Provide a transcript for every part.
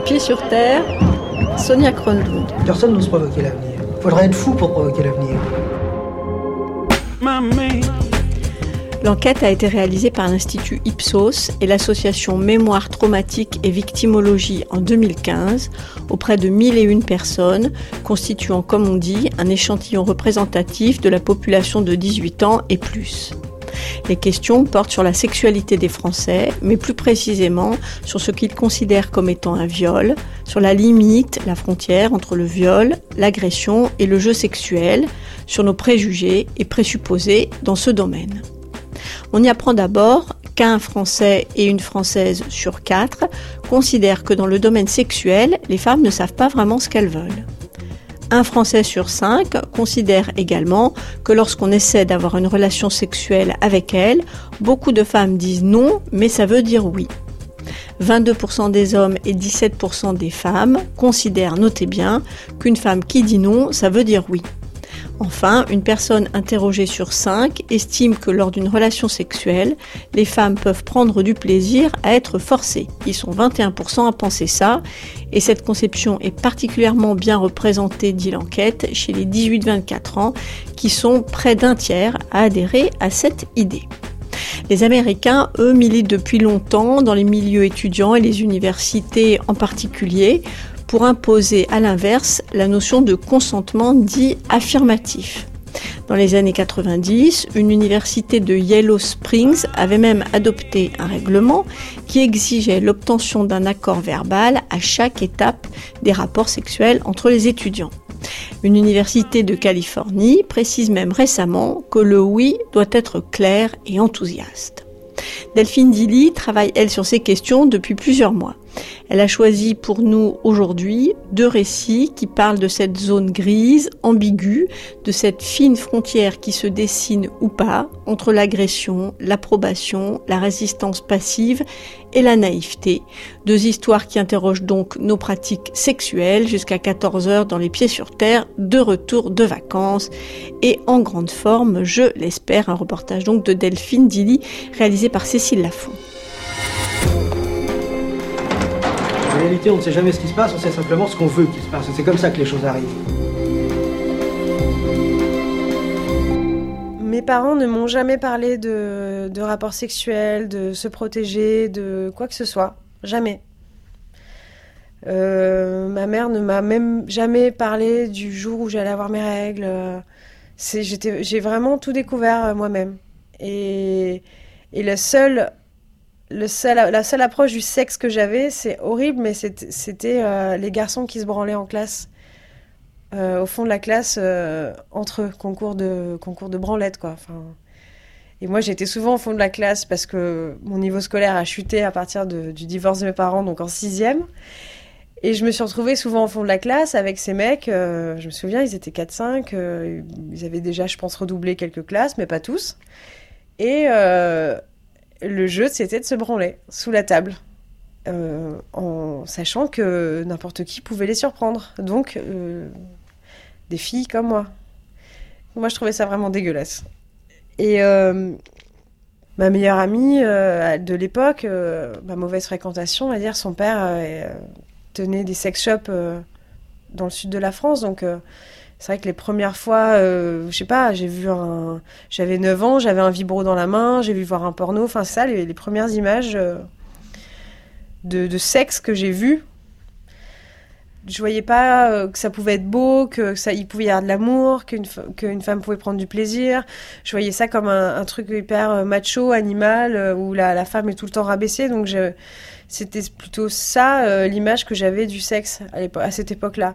Pieds sur terre, Sonia Kronlund. Personne n'ose provoquer l'avenir. Il faudrait être fou pour provoquer l'avenir. L'enquête a été réalisée par l'Institut Ipsos et l'association Mémoire traumatique et victimologie en 2015 auprès de 1001 personnes, constituant, comme on dit, un échantillon représentatif de la population de 18 ans et plus. Les questions portent sur la sexualité des Français, mais plus précisément sur ce qu'ils considèrent comme étant un viol, sur la limite, la frontière entre le viol, l'agression et le jeu sexuel, sur nos préjugés et présupposés dans ce domaine. On y apprend d'abord qu'un Français et une Française sur 4 considèrent que dans le domaine sexuel, les femmes ne savent pas vraiment ce qu'elles veulent. Un Français sur 5 considère également que lorsqu'on essaie d'avoir une relation sexuelle avec elles, beaucoup de femmes disent non, mais ça veut dire oui. 22% des hommes et 17% des femmes considèrent, notez bien, qu'une femme qui dit non, ça veut dire oui. Enfin, une personne interrogée sur 5 estime que lors d'une relation sexuelle, les femmes peuvent prendre du plaisir à être forcées. Ils sont 21% à penser ça, et cette conception est particulièrement bien représentée, dit l'enquête, chez les 18-24 ans, qui sont près d'un tiers à adhérer à cette idée. Les Américains, eux, militent depuis longtemps dans les milieux étudiants et les universités en particulier, pour imposer à l'inverse la notion de consentement dit affirmatif. Dans les années 90, une université de Yellow Springs avait même adopté un règlement qui exigeait l'obtention d'un accord verbal à chaque étape des rapports sexuels entre les étudiants. Une université de Californie précise même récemment que le oui doit être clair et enthousiaste. Delphine Dilly travaille, elle, sur ces questions depuis plusieurs mois. Elle a choisi pour nous aujourd'hui 2 récits qui parlent de cette zone grise, ambiguë, de cette fine frontière qui se dessine ou pas entre l'agression, l'approbation, la résistance passive et la naïveté. 2 histoires qui interrogent donc nos pratiques sexuelles jusqu'à 14h dans les Pieds sur terre, de retour de vacances et en grande forme, je l'espère, un reportage donc de Delphine Dilly réalisé par Cécile Lafont. En réalité, on ne sait jamais ce qui se passe, on sait simplement ce qu'on veut qu'il se passe. C'est comme ça que les choses arrivent. Mes parents ne m'ont jamais parlé de rapports sexuels, de se protéger, de quoi que ce soit. Jamais. Ma mère ne m'a même jamais parlé du jour où j'allais avoir mes règles. J'ai vraiment tout découvert moi-même. Et la seule approche du sexe que j'avais, c'est horrible, mais c'était les garçons qui se branlaient en classe, au fond de la classe, entre eux, concours de branlette, quoi. Enfin, et moi, j'étais souvent au fond de la classe parce que mon niveau scolaire a chuté à partir du divorce de mes parents, donc en 6e. Et je me suis retrouvée souvent au fond de la classe avec ces mecs. Je me souviens, ils étaient 4-5. Ils avaient déjà, je pense, redoublé quelques classes, mais pas tous. Et le jeu, c'était de se branler sous la table, en sachant que n'importe qui pouvait les surprendre. Donc, des filles comme moi. Moi, je trouvais ça vraiment dégueulasse. Et ma meilleure amie de l'époque, ma mauvaise fréquentation, on va dire, son père tenait des sex shops dans le sud de la France. Donc, c'est vrai que les premières fois, je sais pas, j'avais 9 ans, j'avais un vibro dans la main, j'ai vu voir un porno. Enfin, c'est ça, les premières images de sexe que j'ai vues. Je voyais pas que ça pouvait être beau, il pouvait y avoir de l'amour, qu'une femme pouvait prendre du plaisir. Je voyais ça comme un truc hyper macho, animal, où la femme est tout le temps rabaissée. Donc c'était plutôt ça l'image que j'avais du sexe à cette époque-là.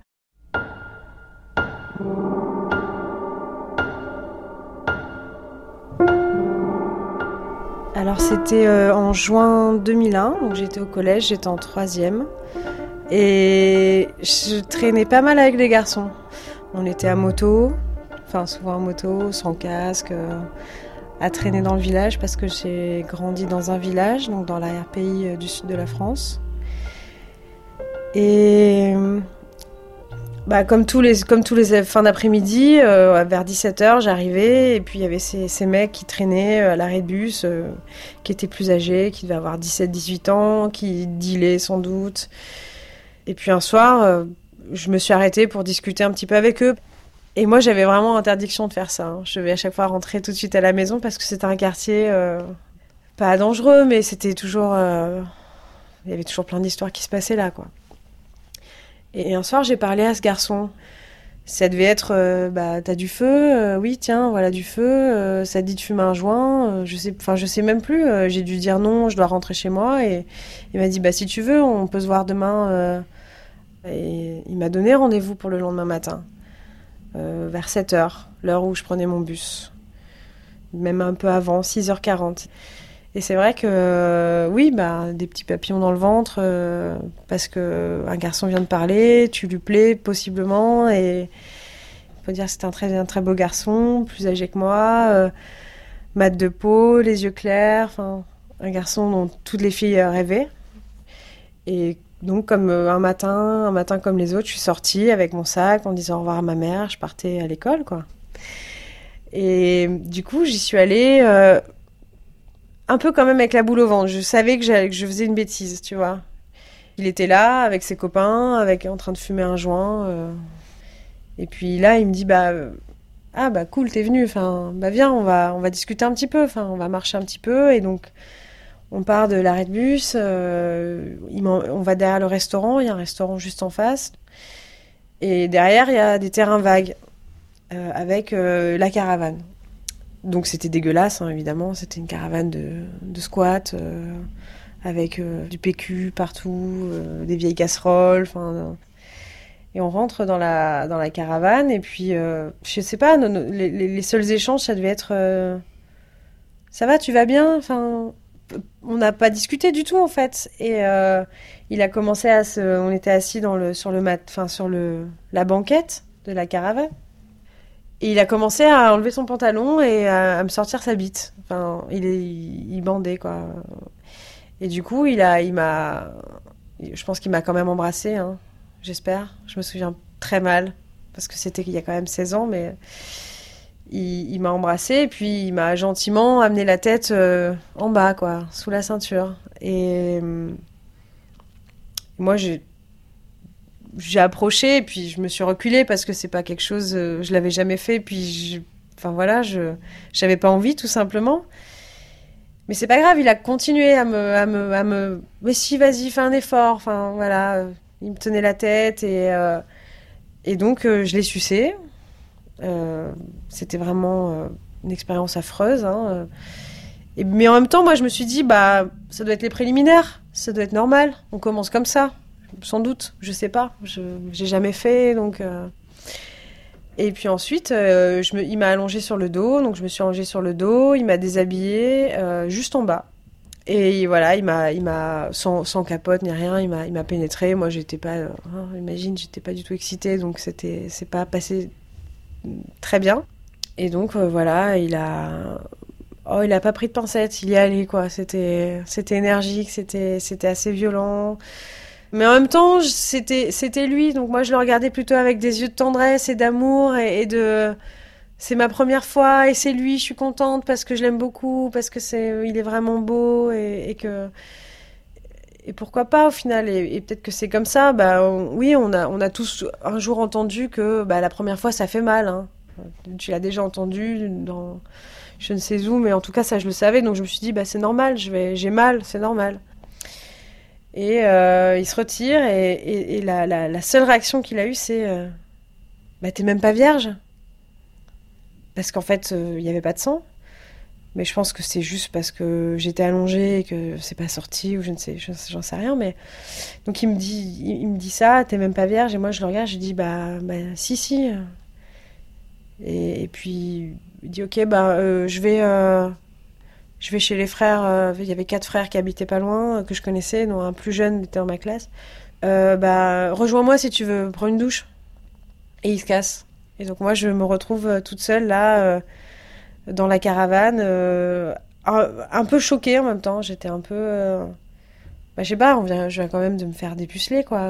Alors c'était en juin 2001, donc j'étais au collège, j'étais en 3e. Et je traînais pas mal avec les garçons. On était à moto, enfin souvent à moto, sans casque, à traîner dans le village parce que j'ai grandi dans un village, donc dans l'arrière-pays du sud de la France. Et comme tous les fins d'après-midi, vers 17h, j'arrivais et puis il y avait ces mecs qui traînaient à l'arrêt de bus, qui étaient plus âgés, qui devaient avoir 17-18 ans, qui dealaient sans doute. Et puis un soir, je me suis arrêtée pour discuter un petit peu avec eux. Et moi, j'avais vraiment interdiction de faire ça, hein. Je devais à chaque fois rentrer tout de suite à la maison parce que c'était un quartier pas dangereux, mais c'était toujours... il y avait toujours plein d'histoires qui se passaient là, quoi. Et un soir, j'ai parlé à ce garçon. Ça devait être, t'as du feu, oui, tiens, voilà du feu, ça te dit de fumer un joint, je sais même plus, j'ai dû dire non, je dois rentrer chez moi, et il m'a dit, si tu veux, on peut se voir demain, et il m'a donné rendez-vous pour le lendemain matin, vers 7h, l'heure où je prenais mon bus, même un peu avant, 6h40. Et c'est vrai que, oui, des petits papillons dans le ventre, parce qu'un garçon vient de parler, tu lui plais possiblement, et on peut dire que c'est un très beau garçon, plus âgé que moi, mat de peau, les yeux clairs, enfin, un garçon dont toutes les filles rêvaient. Et donc, comme un matin comme les autres, je suis sortie avec mon sac en disant au revoir à ma mère, je partais à l'école, quoi. Et du coup, j'y suis allée... un peu quand même avec la boule au ventre. Je savais que je faisais une bêtise, tu vois. Il était là, avec ses copains, en train de fumer un joint. Et puis là, il me dit, cool, t'es venu. Enfin, viens, on va discuter un petit peu. Enfin, on va marcher un petit peu. Et donc, on part de l'arrêt de bus. On va derrière le restaurant. Il y a un restaurant juste en face. Et derrière, il y a des terrains vagues avec la caravane. Donc c'était dégueulasse, hein, évidemment. C'était une caravane de squat avec du PQ partout, des vieilles casseroles. Et on rentre dans la caravane et puis je sais pas, les seuls échanges, ça devait être ça va, tu vas bien. Enfin, on n'a pas discuté du tout en fait. Et il a commencé on était assis sur la banquette de la caravane. Et il a commencé à enlever son pantalon et à me sortir sa bite. Enfin, il bandait, quoi. Et du coup, je pense qu'il m'a quand même embrassée, hein, j'espère. Je me souviens très mal, parce que c'était il y a quand même 16 ans, mais il m'a embrassée, et puis il m'a gentiment amené la tête en bas, quoi, sous la ceinture. Et moi, j'ai approché et puis je me suis reculée parce que c'est pas quelque chose, je l'avais jamais fait, puis j'avais pas envie, tout simplement. Mais c'est pas grave, il a continué à me mais si, vas-y, fais un effort. Enfin voilà, il me tenait la tête et donc je l'ai sucé. C'était vraiment une expérience affreuse, hein. Mais en même temps, moi je me suis dit, ça doit être les préliminaires, ça doit être normal, on commence comme ça. Sans doute, je sais pas, j'ai jamais fait, donc... Et puis ensuite, il m'a allongée sur le dos, donc je me suis allongée sur le dos, il m'a déshabillée juste en bas. Et voilà, il m'a sans capote ni rien, il m'a pénétrée. Moi, j'étais pas, j'étais pas du tout excitée, donc c'est pas passé très bien. Et donc voilà, il a pas pris de pincettes, il y est allé, quoi. C'était énergique, c'était assez violent. Mais en même temps, c'était lui, donc moi je le regardais plutôt avec des yeux de tendresse et d'amour et de... C'est ma première fois et c'est lui, je suis contente parce que je l'aime beaucoup, parce que il est vraiment beau et que... Et pourquoi pas au final, et peut-être que c'est comme ça, oui, on a tous un jour entendu que la première fois ça fait mal, hein. Tu l'as déjà entendu dans je ne sais où, mais en tout cas ça je le savais, donc je me suis dit c'est normal, j'ai mal, c'est normal. Et il se retire et la seule réaction qu'il a eue, c'est t'es même pas vierge. Parce qu'en fait, il n'y avait pas de sang. Mais je pense que c'est juste parce que j'étais allongée et que c'est pas sorti ou j'en sais rien. Mais donc il me dit ça, t'es même pas vierge. Et moi je le regarde, je dis si. Et puis il dit ok, je vais chez les frères. Il y avait 4 frères qui habitaient pas loin, que je connaissais, dont un plus jeune était dans ma classe. Rejoins-moi si tu veux, prends une douche. Et il se casse. Et donc moi, je me retrouve toute seule là, dans la caravane, un peu choquée en même temps. J'étais un peu... je sais pas, je viens quand même de me faire dépuceler, quoi.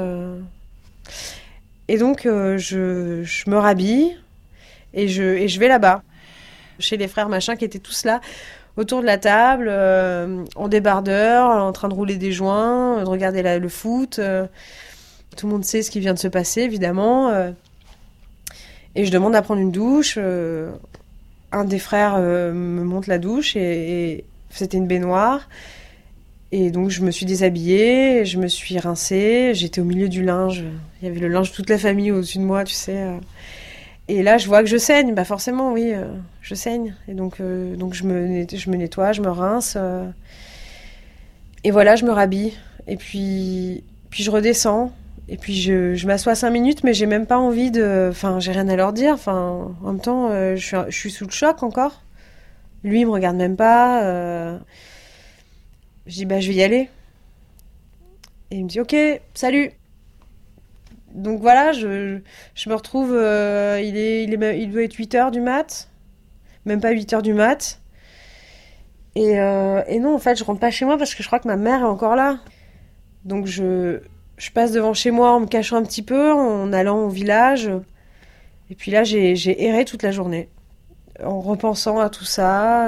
Et donc, je me rhabille et je vais là-bas, chez les frères machin qui étaient tous là, autour de la table, en débardeur, en train de rouler des joints, de regarder le foot. Tout le monde sait ce qui vient de se passer, évidemment. Et je demande à prendre une douche. Un des frères me montre la douche et c'était une baignoire. Et donc, je me suis déshabillée, je me suis rincée. J'étais au milieu du linge. Il y avait le linge de toute la famille au-dessus de moi, tu sais. Et là, je vois que je saigne. Bah forcément, oui, je saigne. Et donc je me nettoie, je me rince. Et voilà, je me rhabille. Et puis je redescends. Et puis je m'assois 5 minutes, mais j'ai même pas envie de... Enfin, j'ai rien à leur dire. Enfin, en même temps, je suis sous le choc encore. Lui, il me regarde même pas. Je dis, bah, je vais y aller. Et il me dit, ok, salut. Donc voilà, je me retrouve... il doit être 8h du mat. Même pas 8h du mat. Et non, en fait, je rentre pas chez moi parce que je crois que ma mère est encore là. Donc je passe devant chez moi en me cachant un petit peu, en allant au village. Et puis là, j'ai erré toute la journée. En repensant à tout ça,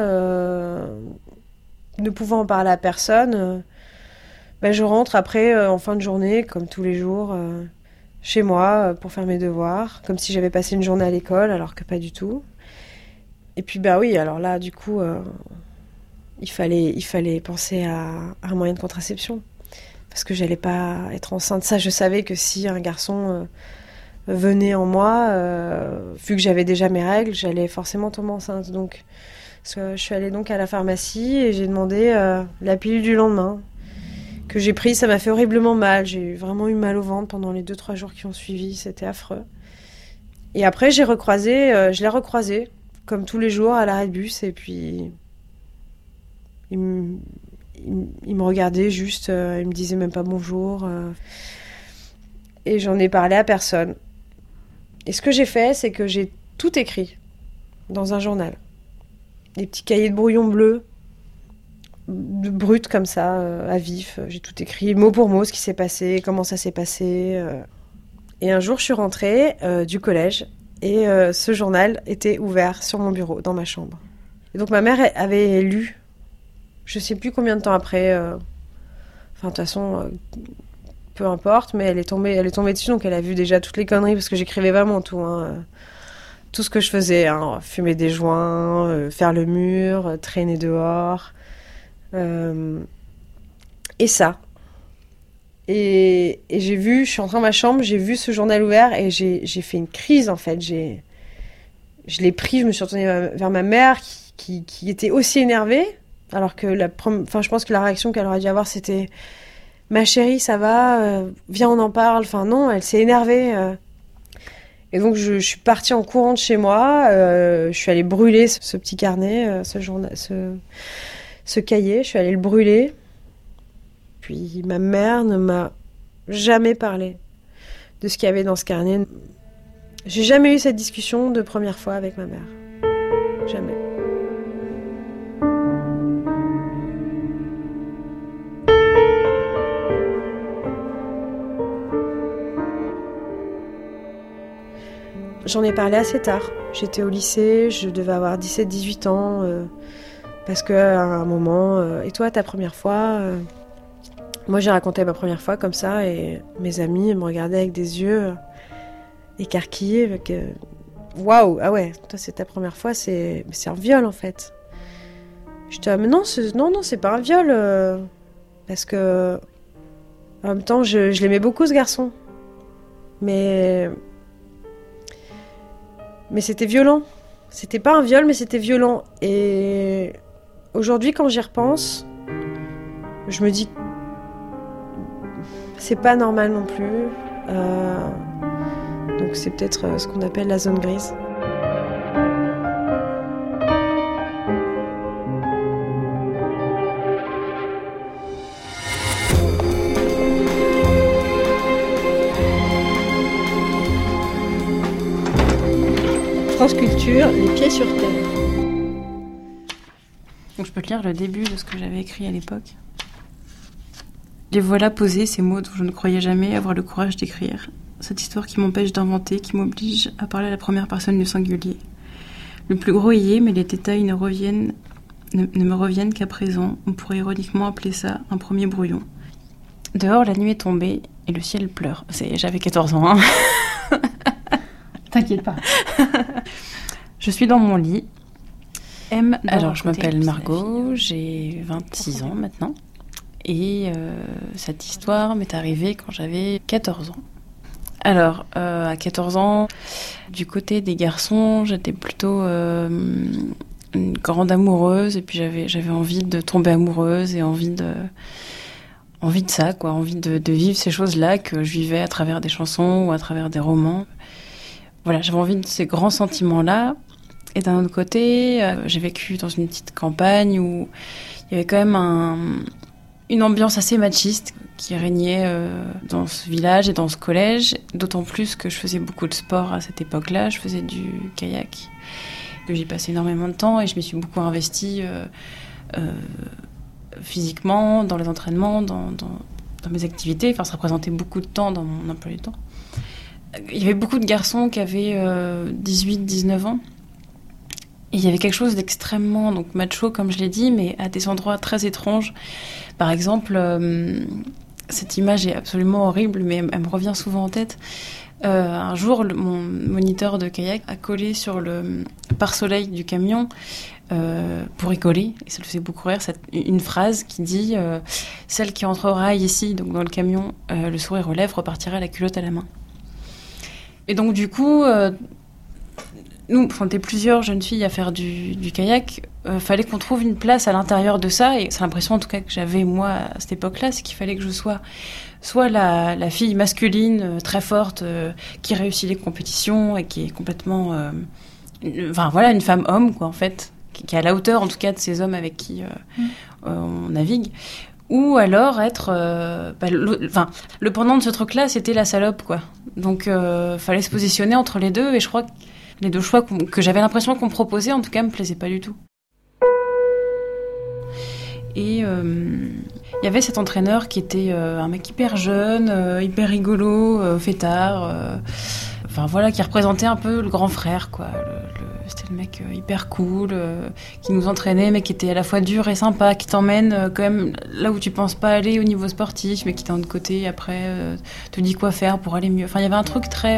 ne pouvant en parler à personne. Je rentre après, en fin de journée, comme tous les jours, chez moi pour faire mes devoirs. Comme si j'avais passé une journée à l'école, alors que pas du tout. Et puis oui, alors là, du coup, il fallait penser à un moyen de contraception. Parce que j'allais pas être enceinte. Ça, je savais que si un garçon venait en moi, vu que j'avais déjà mes règles, j'allais forcément tomber enceinte. Donc, je suis allée donc à la pharmacie et j'ai demandé la pilule du lendemain que j'ai prise. Ça m'a fait horriblement mal. J'ai vraiment eu mal au ventre pendant les 2-3 jours qui ont suivi. C'était affreux. Et après, je l'ai recroisé, comme tous les jours, à l'arrêt de bus. Et puis, il me regardait juste, il me disait même pas bonjour. Et j'en ai parlé à personne. Et ce que j'ai fait, c'est que j'ai tout écrit dans un journal. Des petits cahiers de brouillon bleu, bruts comme ça, à vif. J'ai tout écrit, mot pour mot, ce qui s'est passé, comment ça s'est passé. Et un jour, je suis rentrée du collège et ce journal était ouvert sur mon bureau, dans ma chambre. Et donc ma mère avait lu. Je sais plus combien de temps après. Enfin, de toute façon, peu importe, mais elle est tombée dessus, donc elle a vu déjà toutes les conneries, parce que j'écrivais vraiment tout, hein. Tout ce que je faisais, hein, fumer des joints, faire le mur, traîner dehors. Et ça. Et je suis rentrée dans ma chambre, j'ai vu ce journal ouvert et j'ai fait une crise, en fait. Je l'ai pris, je me suis retournée vers ma mère qui était aussi énervée. Alors que je pense que la réaction qu'elle aurait dû avoir, c'était « Ma chérie, ça va, viens, on en parle ». Enfin non, elle s'est énervée. Et donc je suis partie en courant de chez moi. Je suis allée brûler ce petit carnet, ce cahier. Je suis allée le brûler. Puis ma mère ne m'a jamais parlé de ce qu'il y avait dans ce carnet. J'ai jamais eu cette discussion de première fois avec ma mère. Jamais. J'en ai parlé assez tard. J'étais au lycée, je devais avoir 17-18 ans. Parce qu'à un moment... et toi, ta première fois Moi, j'ai raconté ma première fois comme ça, et mes amis me regardaient avec des yeux écarquillés. Waouh, ah ouais, toi, c'est ta première fois, c'est un viol, en fait. Je dis, ah, mais non, c'est pas un viol. Parce que... En même temps, je l'aimais beaucoup, ce garçon. Mais c'était violent. C'était pas un viol, mais c'était violent. Et aujourd'hui, quand j'y repense, je me dis, c'est pas normal non plus. Donc c'est peut-être ce qu'on appelle la zone grise. France Culture, les pieds sur terre. Donc je peux te lire le début de ce que j'avais écrit à l'époque. Les voilà posés, ces mots dont je ne croyais jamais avoir le courage d'écrire. Cette histoire qui m'empêche d'inventer, qui m'oblige à parler à la première personne du singulier. Le plus gros y est, mais les détails ne me reviennent qu'à présent. On pourrait ironiquement appeler ça un premier brouillon. Dehors, la nuit est tombée. et le ciel pleure. J'avais 14 ans. Hein. T'inquiète pas. Je suis dans mon lit. Alors, je m'appelle Margot, j'ai 26 ans maintenant. Et cette histoire m'est arrivée quand j'avais 14 ans. Alors, à 14 ans, du côté des garçons, j'étais plutôt une grande amoureuse. Et puis, j'avais envie de tomber amoureuse et envie de ça, quoi. Envie de vivre ces choses-là que je vivais à travers des chansons ou à travers des romans. Voilà, j'avais envie de ces grands sentiments-là. Et d'un autre côté, j'ai vécu dans une petite campagne où il y avait quand même une ambiance assez machiste qui régnait dans ce village et dans ce collège, d'autant plus que je faisais beaucoup de sport à cette époque-là. Je faisais du kayak, que j'y passais énormément de temps et je m'y suis beaucoup investie physiquement, dans les entraînements, dans mes activités. Enfin, ça représentait beaucoup de temps dans mon emploi du temps. Il y avait beaucoup de garçons qui avaient 18-19 ans. Et il y avait quelque chose d'extrêmement donc macho, comme je l'ai dit, mais à des endroits très étranges. Par exemple, cette image est absolument horrible, mais elle me revient souvent en tête. Un jour, mon moniteur de kayak a collé sur le pare-soleil du camion pour rigoler, et ça le faisait beaucoup rire, une phrase qui dit « Celle qui entrera ici, donc dans le camion, le sourire aux lèvres, repartira la culotte à la main. » Et donc du coup... nous, on était plusieurs jeunes filles à faire du kayak. Fallait qu'on trouve une place à l'intérieur de ça. Et c'est l'impression, en tout cas, que j'avais, moi, à cette époque-là, c'est qu'il fallait que je sois soit la fille masculine, très forte, qui réussit les compétitions et qui est complètement... Enfin, voilà, une femme-homme, quoi, en fait, qui est à la hauteur, en tout cas, de ces hommes avec qui on navigue. Ou alors être... le pendant de ce truc-là, c'était la salope, quoi. Donc, fallait se positionner entre les deux. Et je crois que les deux choix que j'avais l'impression qu'on me proposait, en tout cas, me plaisaient pas du tout. Et il y avait cet entraîneur qui était un mec hyper jeune, hyper rigolo, fêtard, enfin voilà, qui représentait un peu le grand frère, quoi. C'était le mec hyper cool, qui nous entraînait, mais qui était à la fois dur et sympa, qui t'emmène quand même là où tu penses pas aller au niveau sportif, mais qui d'un autre côté, après, te dit quoi faire pour aller mieux. Enfin, il y avait un truc très...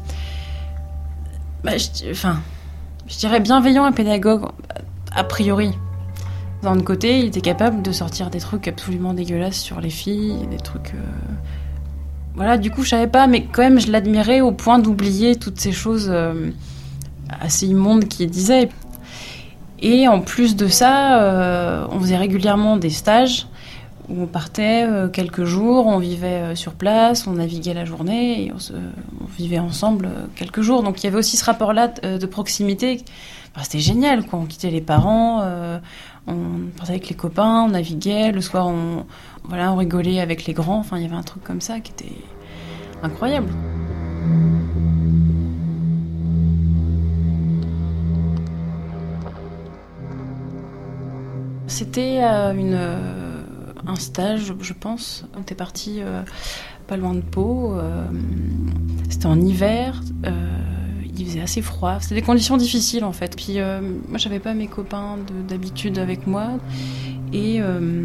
je dirais bienveillant et pédagogue, a priori. D'un autre côté, il était capable de sortir des trucs absolument dégueulasses sur les filles, des trucs... Voilà, du coup, je savais pas, mais quand même, je l'admirais au point d'oublier toutes ces choses assez immondes qu'il disait. Et en plus de ça, on faisait régulièrement des stages où on partait quelques jours, on vivait sur place, on naviguait la journée et on vivait ensemble quelques jours. Donc il y avait aussi ce rapport-là de proximité. Enfin, c'était génial, quoi. On quittait les parents, on partait avec les copains, on naviguait. Le soir, on rigolait avec les grands. Enfin, il y avait un truc comme ça qui était incroyable. C'était un stage, je pense. On était parti pas loin de Pau. C'était en hiver. Il faisait assez froid. C'était des conditions difficiles, en fait. Puis moi, j'avais pas mes copains d'habitude avec moi. Et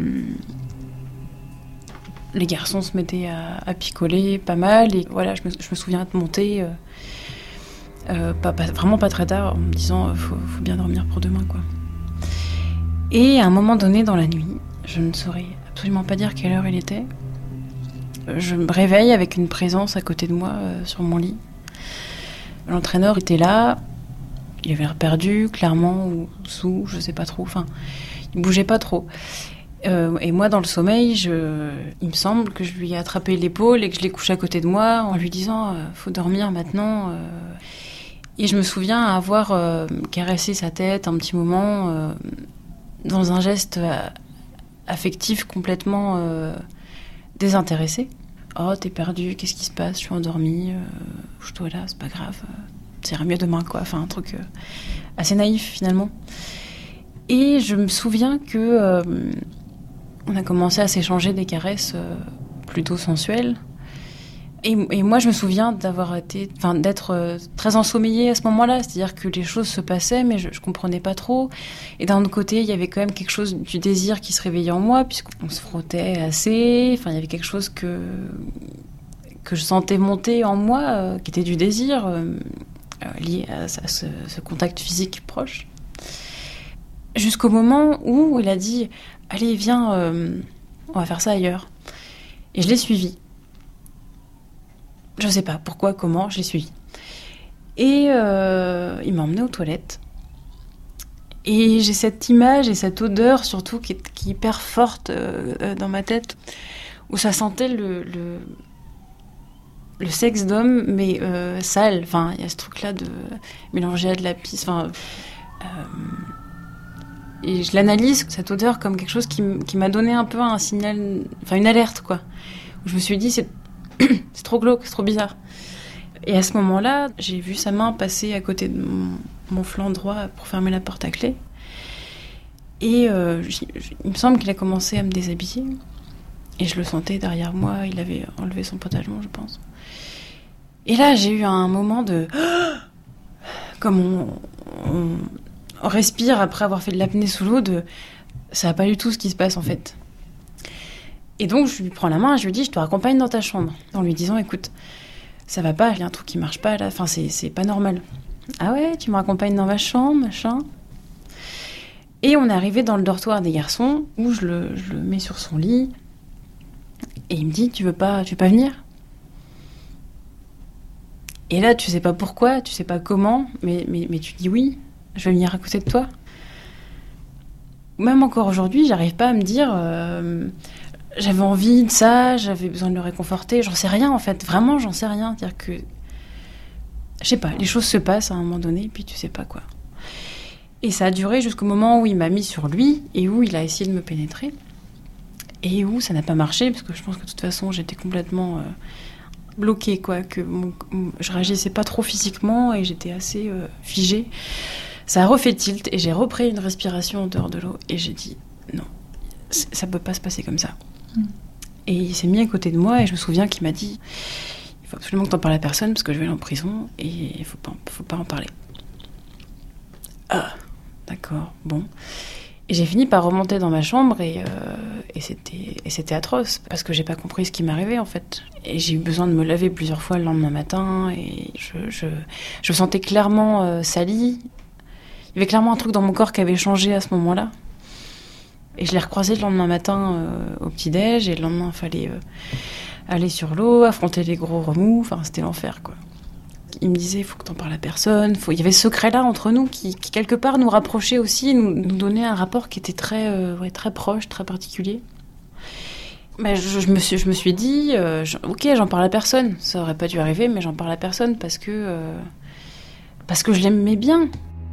les garçons se mettaient à picoler pas mal. Et voilà, je me souviens de monter vraiment pas très tard en me disant faut bien dormir pour demain, quoi. Et à un moment donné dans la nuit, je ne saurais absolument pas dire quelle heure il était, je me réveille avec une présence à côté de moi sur mon lit. L'entraîneur était là, il avait l'air perdu, clairement, ou sous, je sais pas trop, enfin, il bougeait pas trop. Et moi, dans le sommeil, il me semble que je lui ai attrapé l'épaule et que je l'ai couché à côté de moi en lui disant faut dormir maintenant. Et je me souviens avoir caressé sa tête un petit moment dans un geste affectif complètement désintéressé. Oh, t'es perdu, qu'est-ce qui se passe? Je suis endormie, couche-toi là, c'est pas grave, ça ira mieux demain, quoi. Enfin, un truc assez naïf, finalement. Et je me souviens que on a commencé à s'échanger des caresses plutôt sensuelles. Et moi, je me souviens d'être très ensommeillée à ce moment-là. C'est-à-dire que les choses se passaient, mais je comprenais pas trop. Et d'un autre côté, il y avait quand même quelque chose du désir qui se réveillait en moi, puisqu'on se frottait assez. Enfin, il y avait quelque chose que je sentais monter en moi, qui était du désir lié à ce contact physique proche. Jusqu'au moment où il a dit « Allez, viens, on va faire ça ailleurs ». Et je l'ai suivi. Je sais pas pourquoi, comment, je l'ai suivi. Et il m'a emmenée aux toilettes. Et j'ai cette image et cette odeur surtout qui est hyper forte dans ma tête, où ça sentait le sexe d'homme, mais sale. Enfin, il y a ce truc-là de mélanger à de la pisse. Enfin, et je l'analyse, cette odeur, comme quelque chose qui m'a donné un peu un signal, enfin une alerte, quoi. Où je me suis dit, c'est trop glauque, c'est trop bizarre. Et à ce moment-là, j'ai vu sa main passer à côté de mon flanc droit pour fermer la porte à clé. Et il me semble qu'il a commencé à me déshabiller. Et je le sentais derrière moi, il avait enlevé son pantalon, je pense. Et là, j'ai eu un moment de... Comme on respire après avoir fait de l'apnée sous l'eau, ça va pas du tout ce qui se passe en fait. Et donc, je lui prends la main et je lui dis, je te raccompagne dans ta chambre. En lui disant, écoute, ça va pas, il y a un truc qui marche pas là, enfin, c'est pas normal. Ah ouais, tu me raccompagnes dans ma chambre, machin. Et on est arrivé dans le dortoir des garçons, où je le mets sur son lit. Et il me dit, tu veux pas venir ? Et là, tu sais pas pourquoi, tu sais pas comment, mais tu dis oui, je vais venir à côté de toi. Même encore aujourd'hui, j'arrive pas à me dire, j'avais envie de ça, j'avais besoin de le réconforter, j'en sais rien en fait, vraiment j'en sais rien. C'est-à-dire que, je sais pas, les choses se passent à un moment donné, puis tu sais pas quoi. Et ça a duré jusqu'au moment où il m'a mis sur lui, et où il a essayé de me pénétrer, et où ça n'a pas marché, parce que je pense que de toute façon j'étais complètement... bloquée, quoi, que je réagissais pas trop physiquement et j'étais assez figée. Ça a refait tilt et j'ai repris une respiration en dehors de l'eau et j'ai dit non, ça peut pas se passer comme ça. Et il s'est mis à côté de moi et je me souviens qu'il m'a dit il faut absolument que t'en parles à personne parce que je vais aller en prison et il faut pas en parler. Ah, d'accord, bon. Et j'ai fini par remonter dans ma chambre et c'était atroce parce que j'ai pas compris ce qui m'arrivait en fait. Et j'ai eu besoin de me laver plusieurs fois le lendemain matin et je me sentais clairement salie. Il y avait clairement un truc dans mon corps qui avait changé à ce moment-là. Et je l'ai recroisé le lendemain matin au petit-déj et le lendemain il fallait aller sur l'eau, affronter les gros remous, enfin c'était l'enfer quoi. Il me disait, il faut que t'en parles à personne. Il y avait ce secret-là entre nous qui quelque part, nous rapprochait aussi, nous donnait un rapport qui était très proche, très particulier. Mais je me suis dit, ok, j'en parle à personne. Ça aurait pas dû arriver, mais j'en parle à personne parce que je l'aimais bien.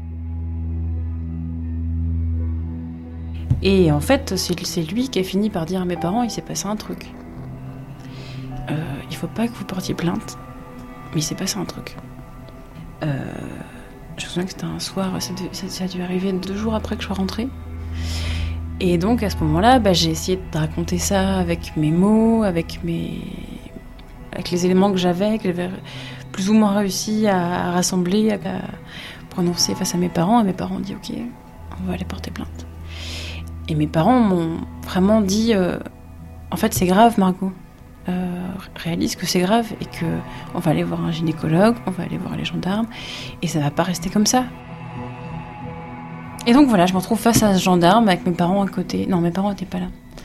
Et en fait, c'est lui qui a fini par dire à mes parents, il s'est passé un truc. Il faut pas que vous portiez plainte. Mais il s'est passé un truc. Je me souviens que c'était un soir, ça a dû arriver 2 jours après que je sois rentrée. Et donc à ce moment-là, j'ai essayé de raconter ça avec mes mots, avec les éléments que j'avais plus ou moins réussi à rassembler, à prononcer face à mes parents. Et mes parents ont dit ok, on va aller porter plainte. Et mes parents m'ont vraiment dit en fait c'est grave Margot. Réalise que c'est grave et que on va aller voir un gynécologue, on va aller voir les gendarmes et ça va pas rester comme ça. Et donc voilà, je me retrouve face à ce gendarme avec mes parents à côté. Non, mes parents étaient pas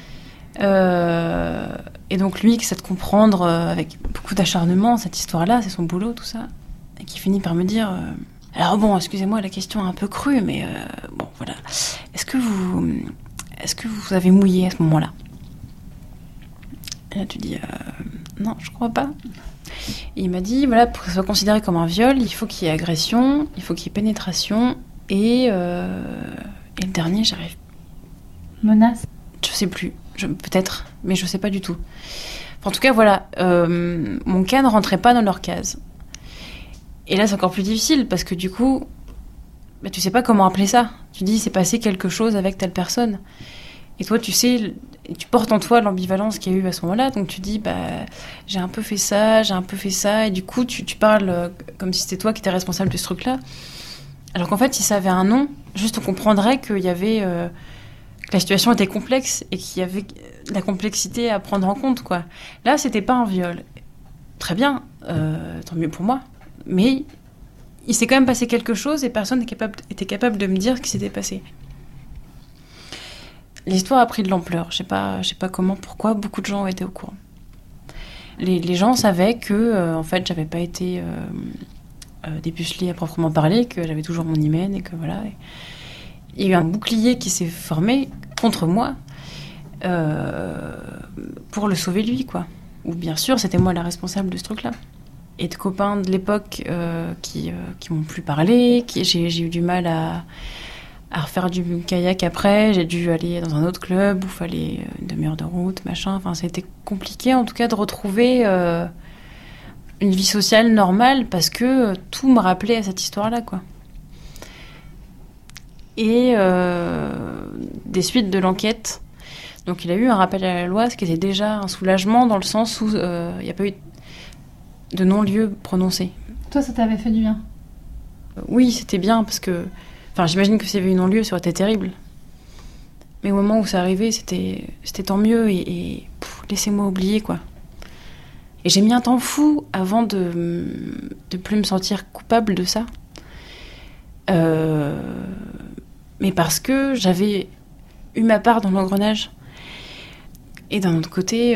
là. Et donc lui qui essaie de comprendre avec beaucoup d'acharnement cette histoire-là, c'est son boulot, tout ça, et qui finit par me dire alors bon, excusez-moi la question est un peu crue, mais bon voilà, est-ce que vous avez mouillé à ce moment-là? Et là, tu dis, non, je crois pas. Et il m'a dit, voilà, pour que ça soit considéré comme un viol, il faut qu'il y ait agression, il faut qu'il y ait pénétration, et le dernier, j'arrive. Menace? Je sais plus, peut-être, mais je sais pas du tout. Enfin, en tout cas, voilà, mon cas ne rentrait pas dans leur case. Et là, c'est encore plus difficile, parce que du coup, tu sais pas comment appeler ça. Tu dis, c'est passé quelque chose avec telle personne. Et toi, tu sais, tu portes en toi l'ambivalence qu'il y a eu à ce moment-là. Donc tu dis, j'ai un peu fait ça. Et du coup, tu parles comme si c'était toi qui étais responsable de ce truc-là. Alors qu'en fait, si ça avait un nom, juste on comprendrait qu'il y avait... que la situation était complexe et qu'il y avait de la complexité à prendre en compte, quoi. Là, c'était pas un viol. très bien, tant mieux pour moi. Mais il s'est quand même passé quelque chose et personne n'était capable de me dire ce qui s'était passé. L'histoire a pris de l'ampleur. Je sais pas comment, pourquoi, beaucoup de gens ont été au courant. Les gens savaient que, en fait, j'avais pas été dépucelée à proprement parler, que j'avais toujours mon hymen et que voilà. Il y a eu un bouclier qui s'est formé contre moi pour le sauver lui, quoi. Ou bien sûr, c'était moi la responsable de ce truc-là. Et de copains de l'époque qui m'ont plus parlé, j'ai eu du mal à refaire du kayak après, j'ai dû aller dans un autre club où il fallait une demi-heure de route, machin. Enfin, ça a été compliqué en tout cas de retrouver une vie sociale normale parce que tout me rappelait à cette histoire-là, quoi. Et des suites de l'enquête. Donc il y a eu un rappel à la loi, ce qui était déjà un soulagement dans le sens où il n'y a pas eu de non-lieu prononcé. Toi, ça t'avait fait du bien? Oui, c'était bien parce que... Enfin, j'imagine que s'il y avait eu non-lieu, ça aurait été terrible. Mais au moment où ça arrivait, c'était tant mieux et laissez-moi oublier, quoi. Et j'ai mis un temps fou avant de plus me sentir coupable de ça. Mais parce que j'avais eu ma part dans l'engrenage. Et d'un autre côté,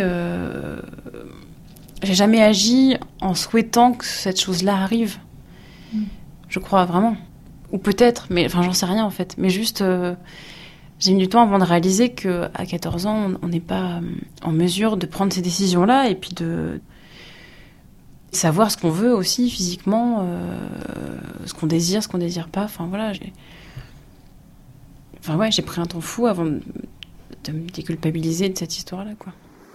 j'ai jamais agi en souhaitant que cette chose-là arrive. Je crois vraiment. Ou peut-être, mais enfin j'en sais rien en fait. Mais juste, j'ai mis du temps avant de réaliser qu'à 14 ans, on n'est pas en mesure de prendre ces décisions-là et puis de savoir ce qu'on veut aussi physiquement, ce qu'on désire pas. Enfin voilà, j'ai pris un temps fou avant de me déculpabiliser de cette histoire-là, quoi.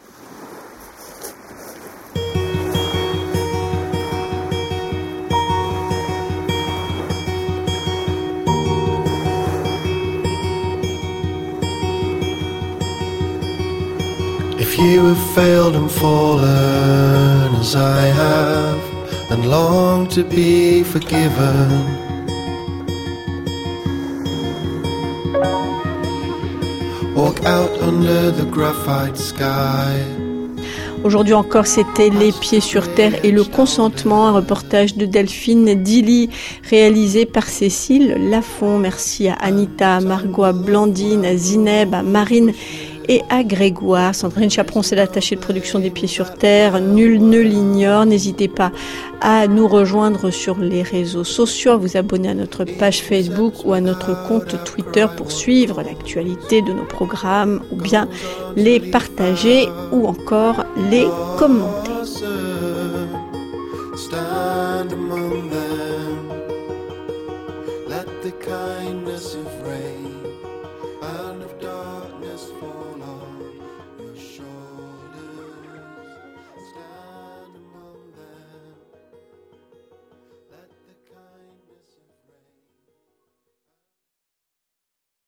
If you have failed and fallen as I have, and long to be forgiven, walk out under the graphite sky. Aujourd'hui encore, c'était Les Pieds sur Terre et le consentement, un reportage de Delphine Dilly, réalisé par Cécile Lafont. Merci à Anita, à Margot, à Blandine, à Zineb, à Marine et à Grégoire. Sandrine Chaperon, c'est l'attachée de production des Pieds sur Terre. Nul ne l'ignore. N'hésitez pas à nous rejoindre sur les réseaux sociaux, à vous abonner à notre page Facebook ou à notre compte Twitter pour suivre l'actualité de nos programmes ou bien les partager ou encore les commenter. Stand among them, let the kindness of rain and of dark